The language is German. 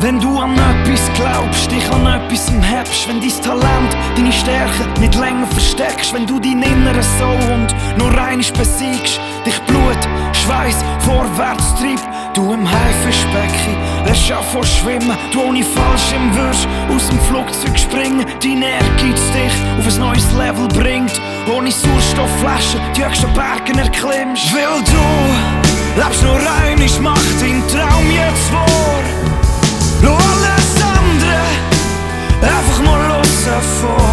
Wenn du an etwas glaubst, dich an etwas hebst, wenn dein Talent, deine Stärke nicht länger versteckst, wenn du deinen inneren Sound nur einmal besiegst, dich Blut, Schweiß vorwärts treibt, du im Haifischbecken lässt ja vor schwimmen, du ohne Fallschirm wirst aus dem Flugzeug springen, dein Ehrgeiz dich auf ein neues Level bringt, ohne Sauerstoffflaschen die höchsten Berge erklimmst. Weil du lebst nur einmal, mach deinen Traum jetzt wahr. Lass alles andere einfach mal los vor.